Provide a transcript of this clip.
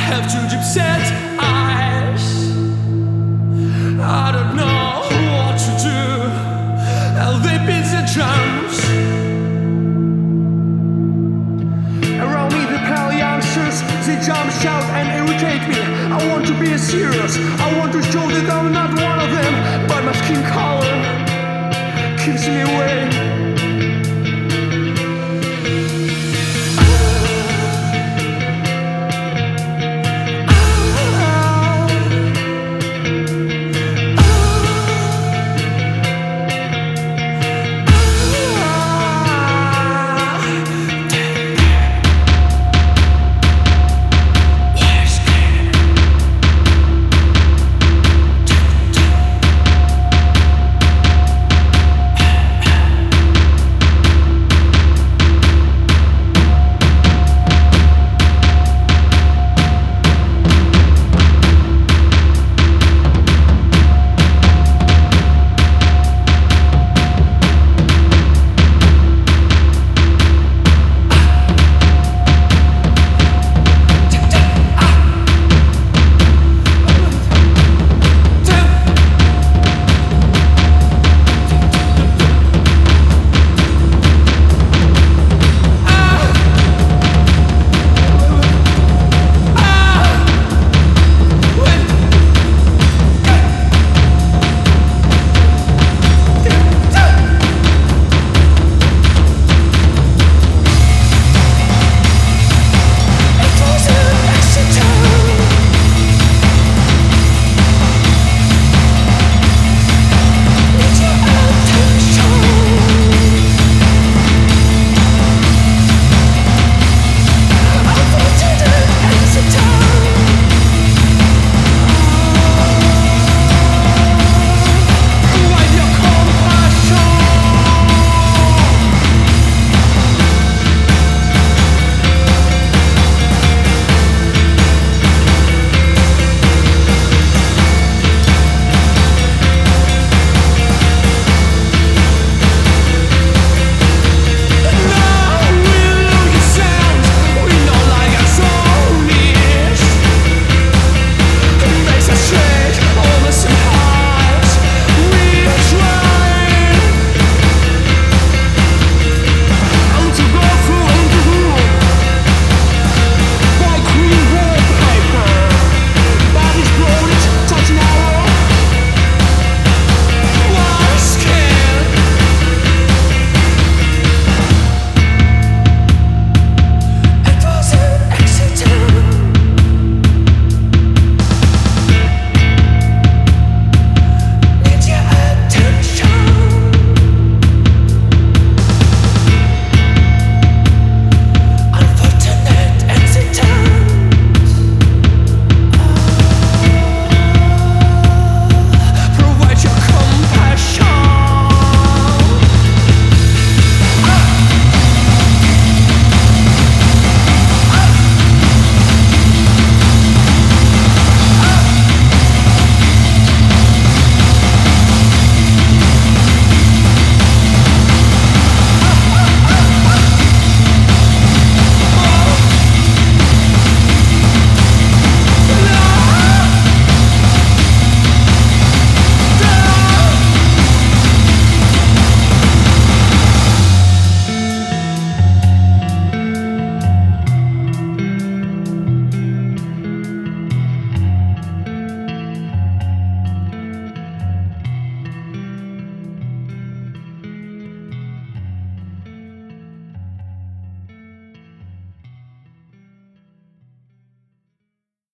have two deep set eyes. I don't know what to do. And they beat the drums. Around me the pale youngsters, they jump, shout and irritate me. I want to be serious, I want to show that I'm not one of them, but my skin color keeps me away.